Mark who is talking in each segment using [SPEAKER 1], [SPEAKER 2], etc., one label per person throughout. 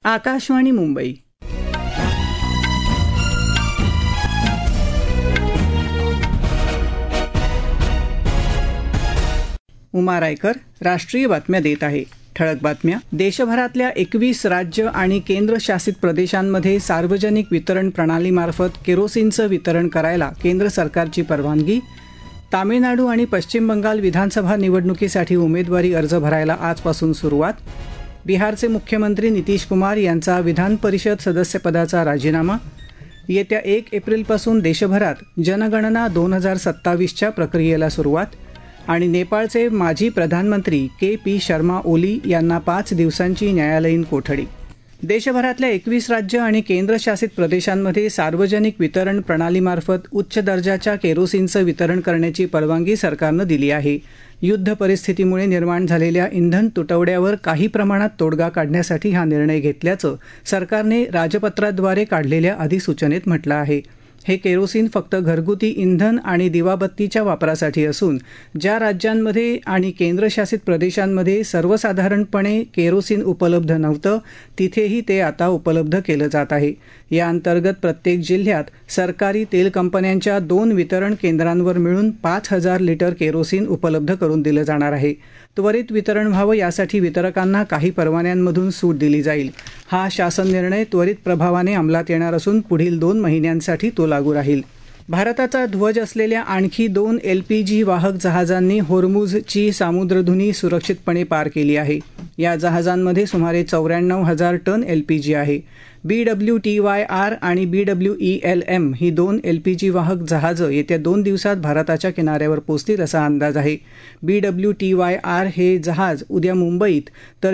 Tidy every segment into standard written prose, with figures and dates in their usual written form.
[SPEAKER 1] आकाशवाणी मुंबई. उमा रायकर राष्ट्रीय बातम्या देत आहे. ठळक बातम्या. देशभरातल्या 21 राज्य आणि केंद्रशासित प्रदेशांमध्ये सार्वजनिक वितरण प्रणालीमार्फत केरोसिनचं वितरण करायला केंद्र सरकारची परवानगी. तामिळनाडू आणि पश्चिम बंगाल विधानसभा निवडणुकीसाठी उमेदवारी अर्ज भरायला आजपासून सुरुवात. बिहारचे मुख्यमंत्री नितीश कुमार यांचा विधान परिषद सदस्यपदाचा राजीनामा. येत्या 1 एप्रिलपासून देशभरात जनगणना 2027च्या प्रक्रियेला सुरुवात. आणि नेपाळचे माजी प्रधानमंत्री के.पी. शर्मा ओली यांना 5 दिवसांची न्यायालयीन कोठडी. देशभरातल्या 21 राज्य आणि केंद्रशासित प्रदेशांमध्ये सार्वजनिक वितरण प्रणालीमार्फत उच्च दर्जाच्या केरोसिनचं वितरण करण्याची परवानगी सरकारनं दिली आहे. युद्ध परिस्थितीमुळे निर्माण झालेल्या इंधन तुटवड्यावर काही प्रमाणात तोडगा काढण्यासाठी हा निर्णय घेतल्याचं सरकारने राजपत्राद्वारे काढलेल्या अधिसूचनेत म्हटलं आहे. हे केरोसिन फक्त घरगुती इंधन आणि दिवाबत्तीच्या वापरासाठी असून ज्या राज्यांमध्ये आणि केंद्रशासित प्रदेशांमध्ये सर्वसाधारणपणे केरोसिन उपलब्ध नव्हतं तिथेही ते आता उपलब्ध केलं जात आहे. या अंतर्गत प्रत्येक जिल्ह्यात सरकारी तेल कंपन्यांच्या 2 वितरण केंद्रांवर मिळून 5,000 लिटर केरोसिन उपलब्ध करून दिलं जाणार आहे. त्वरित वितरण व्हावं यासाठी वितरकांना काही परवान्यांमधून सूट दिली जाईल. हा शासन निर्णय त्वरित प्रभावाने अंमलात येणार असून पुढील 2 महिन्यांसाठी तो लागू राहील. भारताचा ध्वज असलेल्या आणखी 2 LPG वाहक जहाजांनी होर्मुझची सामुद्रधुनी सुरक्षितपणे पार केली आहे. या जहाजांमध्ये सुमारे 94,000 टन LPG आहे. BWTYR आणि BWELM ही 2 LPG वाहक जहाजं येत्या 2 दिवसात भारताच्या किनाऱ्यावर पोहोचतील असा अंदाज आहे. BWTYR हे जहाज उद्या मुंबईत तर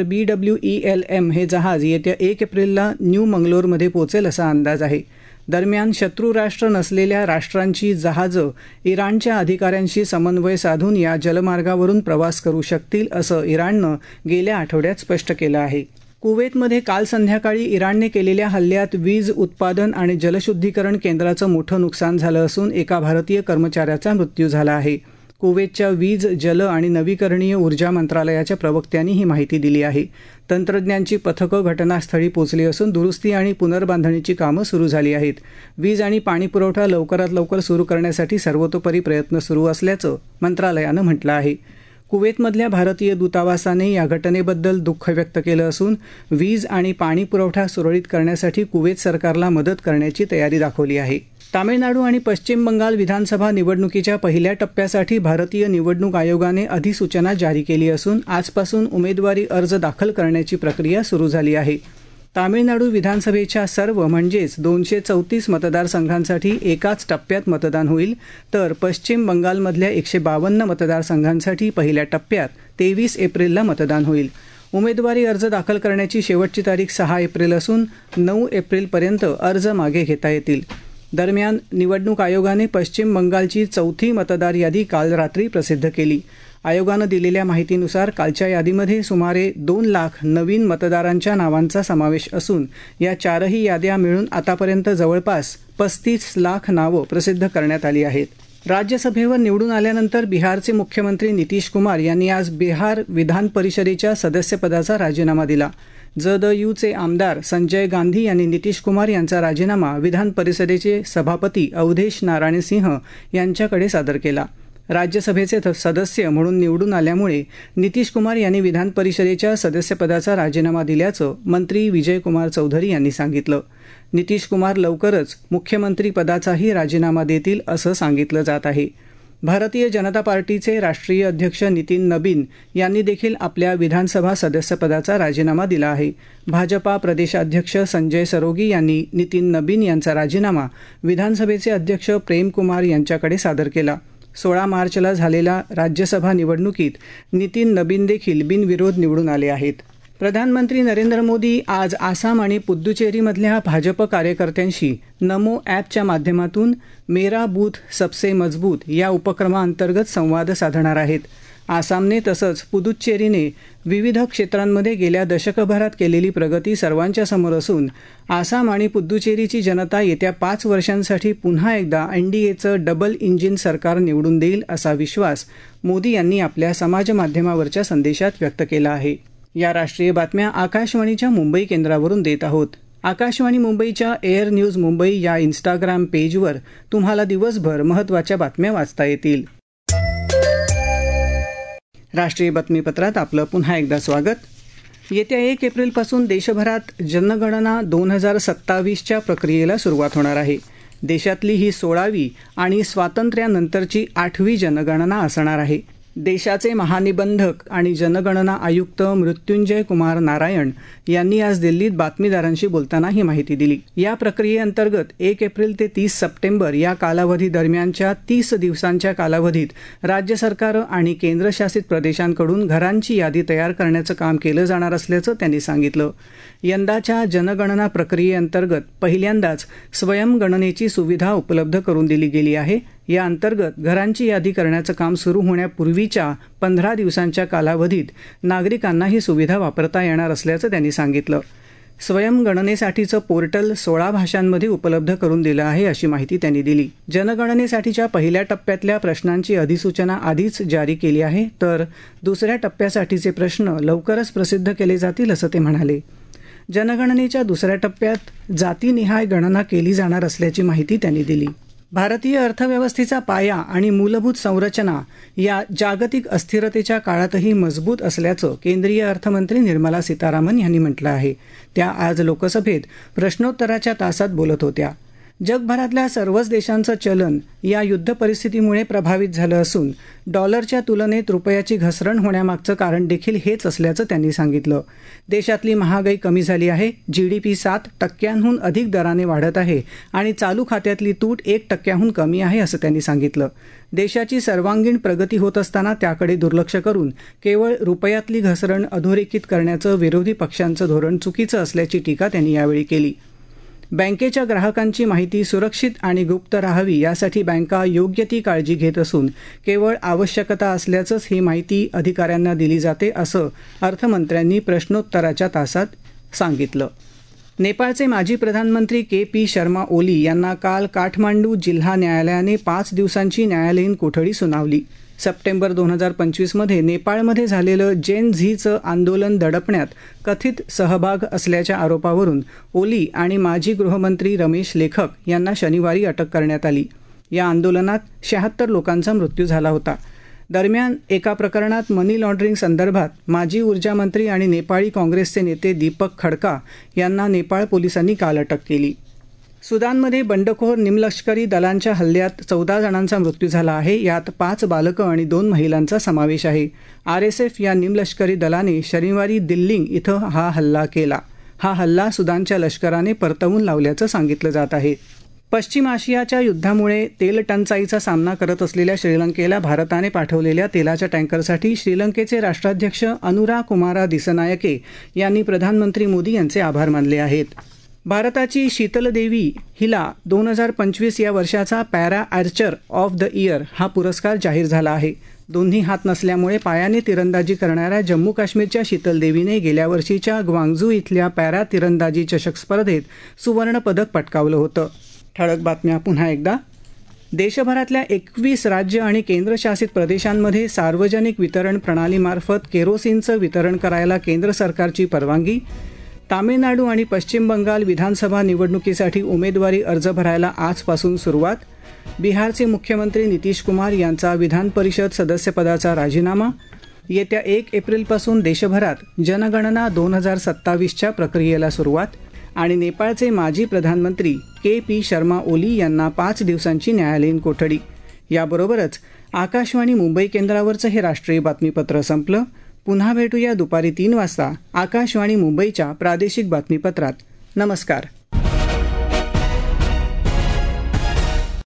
[SPEAKER 1] BWELM हे जहाज येत्या 1 एप्रिलला न्यू मंगलोरमध्ये पोहोचेल असा अंदाज आहे. दरम्यान शत्रू राष्ट्र नसलेल्या राष्ट्रांची जहाजं इराणच्या अधिकाऱ्यांशी समन्वय साधून या जलमार्गावरून प्रवास करू शकतील असं इराणनं गेल्या आठवड्यात स्पष्ट केलं आहे. कुवेतमध्ये काल संध्याकाळी इराणने केलेल्या हल्ल्यात वीज उत्पादन आणि जलशुद्धीकरण केंद्राचं मोठं नुकसान झालं असून एका भारतीय कर्मचाऱ्याचा मृत्यू झाला आहे. कुवेतच्या वीज, जल आणि नवीकरणीय ऊर्जा मंत्रालयाच्या प्रवक्त्यांनी ही माहिती दिली आहे. तंत्रज्ञांची पथकं घटनास्थळी पोहोचली असून दुरुस्ती आणि पुनर्बांधणीची कामं सुरू झाली आहेत. वीज आणि पाणीपुरवठा लवकरात लवकर सुरू करण्यासाठी सर्वतोपरी प्रयत्न सुरू असल्याचं मंत्रालयानं म्हटलं आहे. कुवेतमधल्या भारतीय दूतावासाने या घटनेबद्दल दुःख व्यक्त केलं असून वीज आणि पाणीपुरवठा सुरळीत करण्यासाठी कुवेत सरकारला मदत करण्याची तयारी दाखवली आहे. तामिळनाडू आणि पश्चिम बंगाल विधानसभा निवडणुकीच्या पहिल्या टप्प्यासाठी भारतीय निवडणूक आयोगाने अधिसूचना जारी केली असून आजपासून उमेदवारी अर्ज दाखल करण्याची प्रक्रिया सुरू झाली आहे. तामिळनाडू विधानसभेच्या सर्व म्हणजेच 234 मतदारसंघांसाठी एकाच टप्प्यात मतदान होईल तर पश्चिम बंगालमधल्या 152 मतदारसंघांसाठी पहिल्या टप्प्यात 23 एप्रिलला मतदान होईल. उमेदवारी अर्ज दाखल करण्याची शेवटची तारीख 6 एप्रिल असून 9 एप्रिलपर्यंत अर्ज मागे घेता येतील. दरम्यान निवडणूक आयोगाने पश्चिम बंगालची 4थी मतदार यादी काल रात्री प्रसिद्ध केली. आयोगानं दिलेल्या माहितीनुसार कालच्या यादीमध्ये सुमारे 2 लाख नवीन मतदारांच्या नावांचा समावेश असून या 4ही याद्या मिळून आतापर्यंत जवळपास 35 लाख नावं प्रसिद्ध करण्यात आली आहेत. राज्यसभेवर निवडून आल्यानंतर बिहारचे मुख्यमंत्री नितीश कुमार यांनी आज बिहार विधान परिषदेच्या सदस्यपदाचा राजीनामा दिला. जदयूचे आमदार संजय गांधी यांनी नितीश कुमार यांचा राजीनामा विधान परिषदेचे सभापती अवधेश नारायण सिंह यांच्याकडे सादर केला. राज्यसभेचे सदस्य म्हणून निवडून आल्यामुळे नितीश कुमार यांनी विधान परिषदेच्या सदस्यपदाचा राजीनामा दिल्याचं मंत्री विजयकुमार चौधरी यांनी सांगितलं. नितीश कुमार लवकरच मुख्यमंत्रीपदाचाही राजीनामा देतील असं सांगितलं जात आहे. भारतीय जनता पार्टीचे राष्ट्रीय अध्यक्ष नितीन नबीन यांनी देखील आपल्या विधानसभा सदस्यपदाचा राजीनामा दिला आहे. भाजपा प्रदेशाध्यक्ष संजय सरोगी यांनी नितीन नबीन यांचा राजीनामा विधानसभेचे अध्यक्ष प्रेम कुमार यांच्याकडे सादर केला. 16 मार्चला झालेल्या राज्यसभा निवडणुकीत नितीन नबीन देखील बिनविरोध निवडून आले आहेत. प्रधानमंत्री नरेंद्र मोदी आज आसाम आणि पुद्दुचेरीमधल्या भाजप कार्यकर्त्यांशी नमो ॲपच्या माध्यमातून मेरा बूथ सबसे मजबूत या उपक्रमाअंतर्गत संवाद साधणार आहेत. आसामने तसंच पुदुच्चेरीने विविध क्षेत्रांमध्ये गेल्या दशकभरात केलेली प्रगती सर्वांच्या समोर असून आसाम आणि पुद्दुचेरीची जनता येत्या 5 वर्षांसाठी पुन्हा एकदा NDAचं डबल इंजिन सरकार निवडून देईल असा विश्वास मोदी यांनी आपल्या समाजमाध्यमावरच्या संदेशात व्यक्त केला आहे. या राष्ट्रीय बातम्या आकाशवाणीच्या मुंबई केंद्रावरून देत आहोत. आकाशवाणी मुंबईच्या एअर न्यूज मुंबई या इंस्टाग्राम पेजवर तुम्हाला दिवसभर महत्त्वाच्या बातम्या वाचता येतील. राष्ट्रीय बातमीपत्रात आपलं पुन्हा एकदा स्वागत. येत्या 1 एप्रिलपासून देशभरात जनगणना 2027च्या प्रक्रियेला सुरुवात होणार आहे. देशातली ही 16वी आणि स्वातंत्र्यानंतरची 8वी जनगणना असणार आहे. देशाचे महानिबंधक आणि जनगणना आयुक्त मृत्युंजय कुमार नारायण यांनी आज दिल्लीत बातमीदारांशी बोलताना ही माहिती दिली. या प्रक्रियेअंतर्गत 1 एप्रिल ते 30 सप्टेंबर या कालावधी दरम्यानच्या 30 दिवसांच्या कालावधीत राज्य सरकारं आणि केंद्रशासित प्रदेशांकडून घरांची यादी तयार करण्याचं काम केलं जाणार असल्याचं त्यांनी सांगितलं. यंदाच्या जनगणना प्रक्रियेअंतर्गत पहिल्यांदाच स्वयंगणनेची सुविधा उपलब्ध करून दिली गेली आहे. या अंतर्गत घरांची यादी करण्याचं काम सुरू होण्यापूर्वीच्या 15 दिवसांच्या कालावधीत नागरिकांना ही सुविधा वापरता येणार असल्याचं त्यांनी सांगितलं. स्वयंगणनेसाठीचं पोर्टल 16 भाषांमध्ये उपलब्ध करून दिलं आहे अशी माहिती त्यांनी दिली. जनगणनेसाठीच्या पहिल्या टप्प्यातल्या प्रश्नांची अधिसूचना आधीच जारी केली आहे, तर दुसऱ्या टप्प्यासाठीचे प्रश्न लवकरच प्रसिद्ध केले जातील असं ते म्हणाले. जनगणनेच्या दुसऱ्या टप्प्यात जातीनिहाय गणना केली जाणार असल्याची माहिती त्यांनी दिली. भारतीय अर्थव्यवस्थेचा पाया आणि मूलभूत संरचना या जागतिक अस्थिरतेच्या काळातही मजबूत असल्याचं केंद्रीय अर्थमंत्री निर्मला सीतारामन यांनी म्हटलं आहे. त्या आज लोकसभेत प्रश्नोत्तराच्या तासात बोलत होत्या. जगभरातल्या सर्वच देशांचं चलन या युद्ध परिस्थितीमुळे प्रभावित झालं असून डॉलरच्या तुलनेत रुपयाची घसरण होण्यामागचं कारण देखील हेच असल्याचं त्यांनी सांगितलं. देशातली महागाई कमी झाली आहे. GDP 7% अधिक दराने वाढत आहे आणि चालू खात्यातली तूट 1% कमी आहे असं त्यांनी सांगितलं. देशाची सर्वांगीण प्रगती होत असताना त्याकडे दुर्लक्ष करून केवळ रुपयातली घसरण अधोरेखित करण्याचं विरोधी पक्षांचं धोरण चुकीचं असल्याची टीका त्यांनी यावेळी केली. बँकेच्या ग्राहकांची माहिती सुरक्षित आणि गुप्त राहावी यासाठी बँका योग्य ती काळजी घेत असून केवळ आवश्यकता असल्याचंच ही माहिती अधिकाऱ्यांना दिली जाते असं अर्थमंत्र्यांनी प्रश्नोत्तराच्या तासात सांगितलं. नेपाळचे माजी प्रधानमंत्री KP शर्मा ओली यांना काल काठमांडू जिल्हा न्यायालयाने 5 दिवसांची न्यायालयीन कोठडी सुनावली. सप्टेंबर 2025मध्ये नेपाळमध्ये झालेलं जेन झीचं आंदोलन दडपण्यात कथित सहभाग असल्याच्या आरोपावरून ओली आणि माजी गृहमंत्री रमेश लेखक यांना शनिवारी अटक करण्यात आली. या आंदोलनात 76 लोकांचा मृत्यू झाला होता. दरम्यान एका प्रकरणात मनी लॉन्ड्रिंग संदर्भात माजी ऊर्जामंत्री आणि नेपाळी काँग्रेसचे नेते दीपक खडका यांना नेपाळ पोलिसांनी काल अटक केली. सुदानमध्ये बंडखोर निमलष्करी दलांच्या हल्ल्यात 14 जणांचा मृत्यू झाला आहे. यात 5 बालकं आणि 2 महिलांचा समावेश आहे. RSF या निमलष्करी दलाने शनिवारी दिल्लिंग इथं हा हल्ला केला. हा हल्ला सुदानच्या लष्कराने परतवून लावल्याचं सांगितलं जात आहे. पश्चिम आशियाच्या युद्धामुळे तेल टंचाईचा सामना करत असलेल्या श्रीलंकेला भारताने पाठवलेल्या तेलाच्या टँकरसाठी श्रीलंकेचे राष्ट्राध्यक्ष अनुरा कुमारा दिसनायके यांनी प्रधानमंत्री मोदी यांचे आभार मानले आहेत. भारताची शीतल देवी हिला 2025 या वर्षाचा para archer of the year हा पुरस्कार जाहीर झाला आहे. दोन्ही हात नसल्यामुळे पायाने तिरंदाजी करणाऱ्या जम्मू काश्मीरच्या शीतल देवीने गेल्या वर्षीच्या ग्वांगझू इथल्या पॅरा तिरंदाजी चषक स्पर्धेत सुवर्ण पदक पटकावलं होतं. ठळक बातम्या पुन्हा एकदा. देशभरातल्या 21 राज्य आणि केंद्रशासित प्रदेशांमध्ये सार्वजनिक वितरण प्रणालीमार्फत केरोसिनचं वितरण करायला केंद्र सरकारची परवानगी. तामिळनाडू आणि पश्चिम बंगाल विधानसभा निवडणुकीसाठी उमेदवारी अर्ज भरायला आजपासून सुरुवात. बिहारचे मुख्यमंत्री नितीश कुमार यांचा विधान परिषद सदस्यपदाचा राजीनामा. येत्या 1 एप्रिलपासून देशभरात जनगणना 2027च्या प्रक्रियेला सुरुवात. आणि नेपाळचे माजी प्रधानमंत्री KP शर्मा ओली यांना 5 दिवसांची न्यायालयीन कोठडी. याबरोबरच आकाशवाणी मुंबई केंद्रावरचं हे राष्ट्रीय बातमीपत्र संपलं. पुन्हा भेटूया दुपारी 3 वाजता आकाशवाणी मुंबईच्या प्रादेशिक बातमीपत्रात. नमस्कार.